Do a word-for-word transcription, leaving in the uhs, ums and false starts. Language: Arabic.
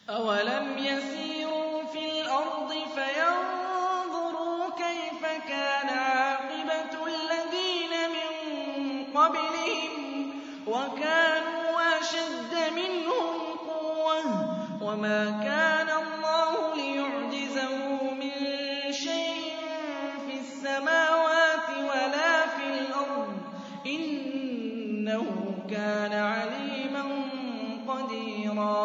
أَوَلَمْ يَسِيرُوا فِي الْأَرْضِ فَيَنظُرُوا كَيْفَ كَانَ عَاقِبَةُ الَّذِينَ مِن قَبْلِهِمْ وَكَانُوا أَشَدَّ مِنْهُمْ قُوَّةً وَمَا كَانَ اللَّهُ لِيُعْجِزَهُ مِن شَيْءٍ فِي السَّمَاوَاتِ وَلَا فِي الْأَرْضِ ۚ إِنَّهُ كَانَ عَلِيمًا قَدِيرًا